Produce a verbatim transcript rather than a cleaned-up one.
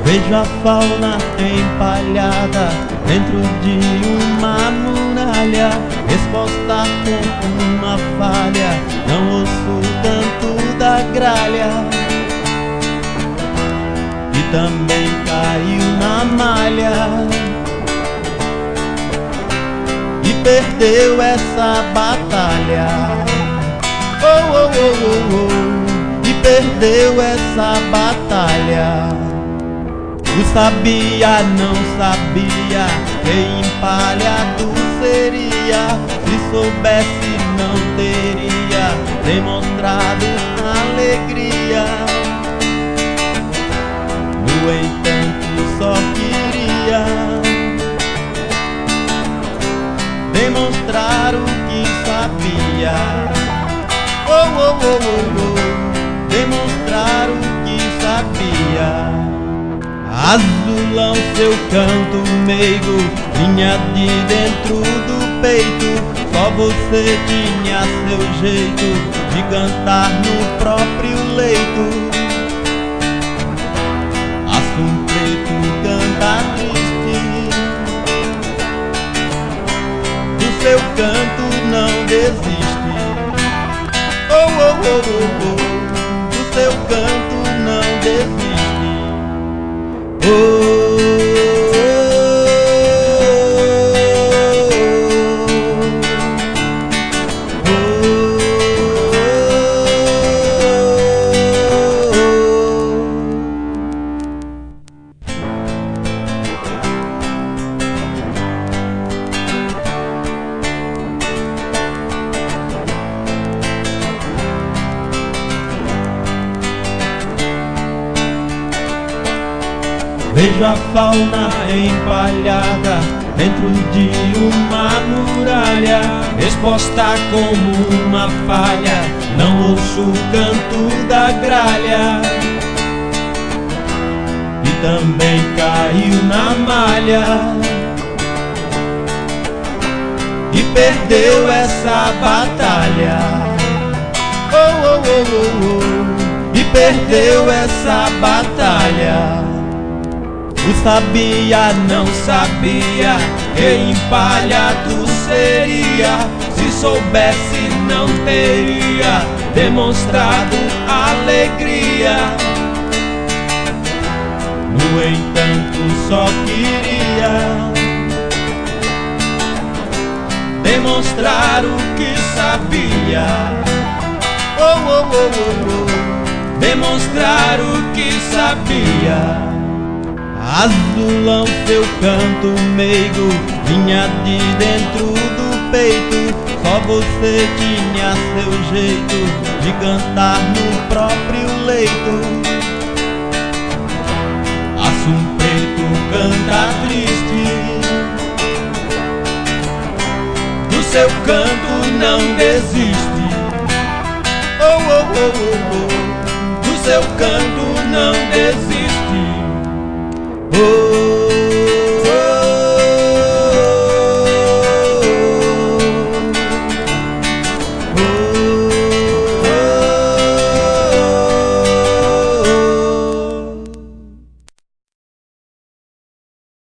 Vejo a fauna empalhada dentro de uma muralha, exposta com uma falha, não ouço o canto da gralha. E também caiu na malha e perdeu essa batalha. Oh, oh, oh, oh, oh. E perdeu essa batalha. O sabia não sabia que empalhado seria, se soubesse não teria demonstrado alegria. No entanto só queria demonstrar o que sabia. Oh, oh, oh, oh, oh. Demonstrar o que sabia. Azulão, seu canto meigo vinha de dentro do peito, só você tinha seu jeito de cantar no próprio leito. Assum preto canta triste, do seu canto não desiste. Oh, oh, oh, oh, oh. Do seu canto não desiste. Oh, oh, vejo a fauna empalhada dentro de uma muralha, exposta como uma falha, não ouço o canto da gralha. E também caiu na malha e perdeu essa batalha. Oh, oh, oh, oh, oh. E perdeu essa batalha. O sabia não sabia que empalhado seria, se soubesse não teria demonstrado alegria. No entanto só queria demonstrar o que sabia. Oh, oh, oh, oh, oh. Demonstrar o que sabia. Azulão, seu canto meigo vinha de dentro do peito, só você tinha seu jeito de cantar no próprio leito. Assum preto canta triste, do seu canto não desiste. Oh, oh, oh, oh, oh. Do seu canto não desiste. Oh.